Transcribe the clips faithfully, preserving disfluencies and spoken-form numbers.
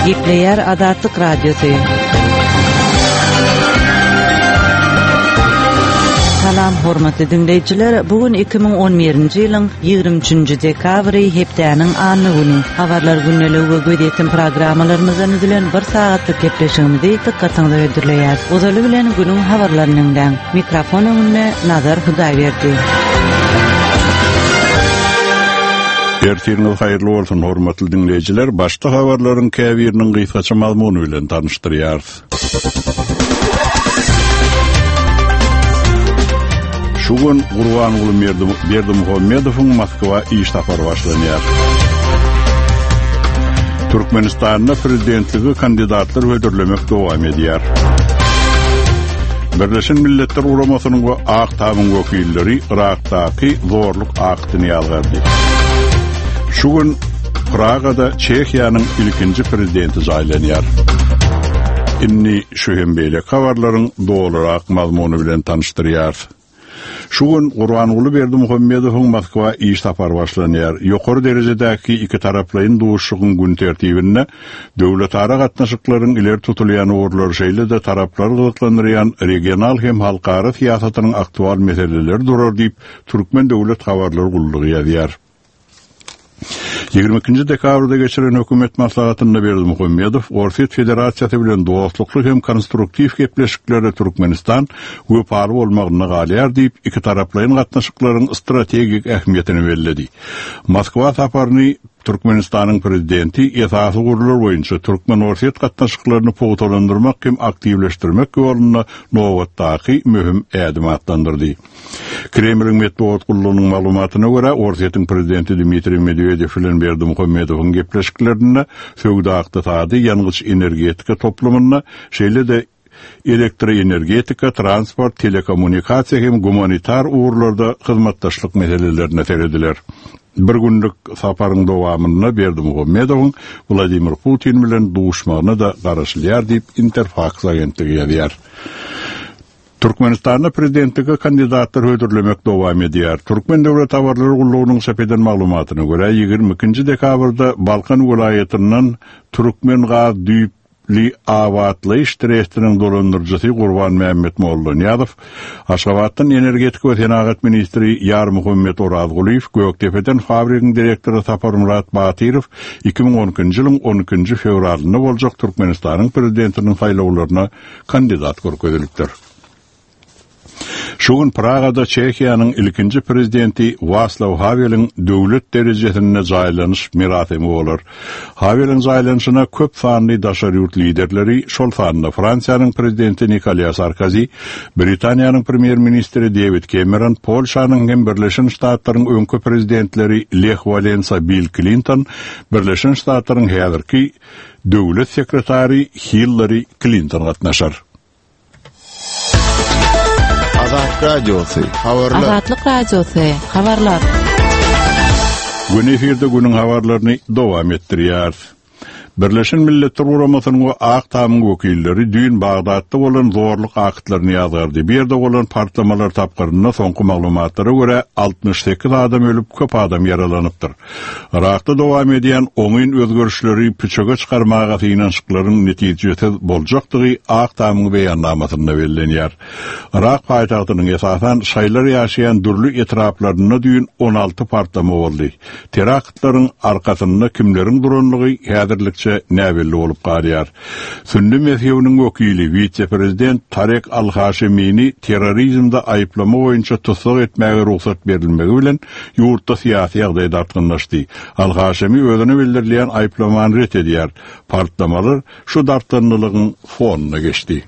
Gepleyer Azatlyk Radiosu. Salam hormatly dinleyijiler, bugün iki bin on birinji ýylyň ýygrimi üçinji dekabry hepdäniň anny güni. Habarlar günneligi göýdäten programmalarymyzdan üzülen bir sagatlyk gepleşigimizi dikkatiňize öýdürleýär. Ozaly bilen günüň habarlarynyň mikrofon öňünde Nazar Hudaýberdi. Ertiriniz hayırlı olsun hormatly dinleyijiler. Başta habarlaryň käbiriniň gysgaça mazmuny bilen tanıştyrýar. Şugun Gurbanuly Berdimuhammedowyň Moskwa iş tapary başlanýar. Türkmenistanyň prezidentligi kandidatlar ödürlemek dowam edýär. Birleşen Milletler Uramasynyň we Ak Tamyň wekilleri Irakdaky zorluk aktyny ýalgardy. Şugun Pragada Çehiýanyň ilkinji prezidenti saýlanýar. Inni şuhem beýle habarlaryň dolarak mazmuny bilen tanıştyrýar. Şugun Gurbanuly Berdimuhammedowyň Moskwa iş tapary başlanýar. Ýokary derejedäki iki taraplyň duşugyň gün tertibinde döwletara gatnaşyklaryň ileri tutulýan orlar şeýle de taraplar gotlandyrýan regional hem halkara siýasatynyň aktual meseleleri durar diýip Türkmen döwlet habarlary gullugy ýazýar. ýygrimi ikinji dekabrda geçiren hökümet maslahatynda Berdimuhammedow Orset Federasiýasy bilen dostlukly hem konstruktiw gepleşikleri Türkmenistan göpary bolmagyna galýar diýip iki taraplyň gatnaşyklaryň strategik ähmiýetini bellädi. Moskwa saparyny Türkmenistanyň prezidenti esasy gurulur boýunça Türkmen Orset gatnaşyklaryny pogutalandyrmak hem aktivleşdirmek ýolunda nowatdaky möhüm ädim atlandyrdy. Kremliň medeniýet gullugynyň maglumatyna görä Orsetiň prezidenti Dmitri Medvedew bilen Berdimuhammedowyň gepleşiklerinde söwda taady ýangyç energetika toplamyna şeýle de elektroenergetika, transport, telekommunikasiýa hem humanitar uğurlarda hyzmatdaşlyk meselelerini terediler. Bir günlük saparyň dowamyna Berdimuhammedowyň Vladimir Putin bilen duşmagyna da garaşylýar diýip Interfax agentligi ýazýar. Türkmenistanyň prezidentligi kandidatlar ödürlemek dowam edýär. Türkmen döwlet habarlary gullugynyň sepeden maglumatyna görä ýygrimi ikinji dekabrda Balkan welaýatynyň Türkmen gaz düýpli awatlyş trestiniň dolandyrjysy Gurban Mehmet Mollanyýadow, Aşgabatdan energetika we tenagat ministri Ýar Muhammed Orazguliýew, Göktepe'den fabrikaň direktory Sapar Murat Batyrow iki bin on ikinji ýylyň on ikinji fevralynda boljak Türkmenistanyň prezidentiniň saýlawlaryna kandidat görkezlikler. Şugun Pragada Çehiýanyň ilkinji prezidenti Václav Haveliň döwlet derejesine jaýlanyş merasimi bolar. Haveliň jaýlanyşyna köp sanly daşary ýurt liderleri, şol sanly Fransiýanyň prezidenti Nicolas Sarkozy, Britaniýanyň premier ministri David Cameron, Polşanyň hem Birleşen Ştatlaryň öňkü prezidentleri Lech Walesa, Bill Clinton, Birleşen Ştatlaryň häzirki döwlet sekretary Hillary Clinton gatnaşar. Azatlyk Radiosu, habarlar. Azatlyk Radiosu, habarlar. Gün efirde günün habarlaryny dowam etdirýär. Birleşen Milletler Uramasynyň we Ak Tamyň wekilleri düýün Bagdatda bolan zorluk akytlaryny ýazgardy. Bir de bolan partlamalar tapgyryna soňky maglumatlara görä altmış sekiz adam ölüp köp adam yaralanypdyr. Irakda dowam edýän oňyn özgörüşleri piçoga çykarmaga synançyklaryň netijesi boljakdygy Ak Tamyň beýannamasynda bellenýär. Irak paýtagtynyň esasan şaýlar ýaşaýan dürli etraplaryna düýün on alty partlama boldy. Teraktlaryň arkasynda kimleriň duranlygy häzirlik näbelli bolup garýar. Sünni mezhebining wekili vice-prezident Tarek Al-Haşemini terrorizmde aýplama boýunça tutsak etmäge ruhsat berilmegi bilen ýurtda syýasy ýagdaý dartgynlaşdy. Al-Haşemi özüne bildirilýän aýplamany ret edýär. Partlamalar şu dartgynlygyň fonuna geçdi.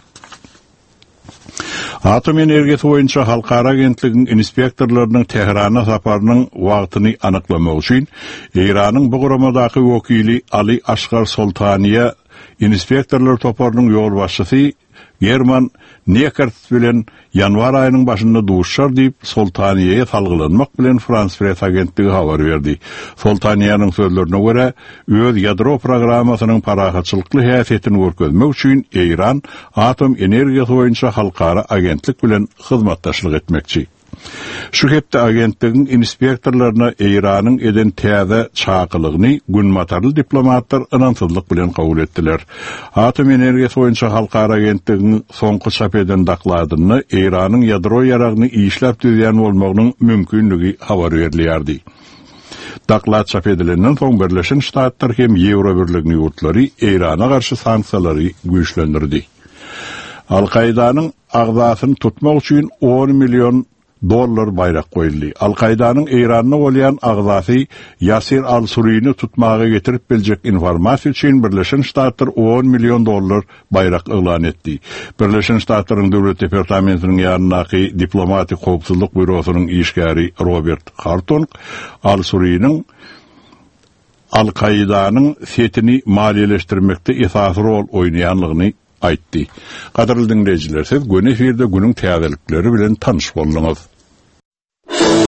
Atom energetisi boýunça halkara agentligiň inspektorlarynyň Tehrana saparynyň wagtyny anyklamak üçin Iranyň bu guramadaky wekili Ali Asghar Soltaniýa inspektorlar toparynyň ýol başçysy German Nekert bilen yanvar ayının başında duşar diýip Soltaniýe'ye salgylanmak bilen Frans Press agentligi habar berdi. Soltaniýanyň sözlerine görä, öz ýadro programasynyň parahatçylykly häsiýetini görkezmek üçin Iran atom energiýasy boýunça halkara agentlik bilen hyzmatdaşlyk etmekçi. Şu hepde agentligin inspektorlarına İran'ın eden täze çaqylygyny günmatarly diplomatlar anansızlyk bilen kabul etdiler. Atom energiýasy boýunça halkara agentliginiň soňky çap eden dakladyny İran'ın ýadro ýaragyny işläp düzýän bolmagynyň mümkinligi habar berilýärdi. Daklad çap edilenden soň Birleşen Ştatlar hem Ýewro Birligini ýurtlary İran'a garşy sanksiýalary güýçlendirdi. Al-Qaidanyň agzasyny tutmak üçin on milyon dollar bayrak koyuldu. Al-Qaidanyň İran'na bolýan agzasy Yasir al-Suriyni tutmaga getirip biljek informasiýa üçin Birleşen Ştatlar on milyon dollar bayrak elan etdi. Birleşen Ştatlaryň döwlet departamentiniň ýanynaky diplomatik howpsuzlyk bürosynyň işgäri Robert Hartung al-Suriyniň Al-Qaidanyň setini maliýeleşdirmekde esasy rol oýnaýanlygyny aýtdy. Gaderly dinleýijiler, siz gün efirde günüň täzelikleri bilen tanyş boldunuz.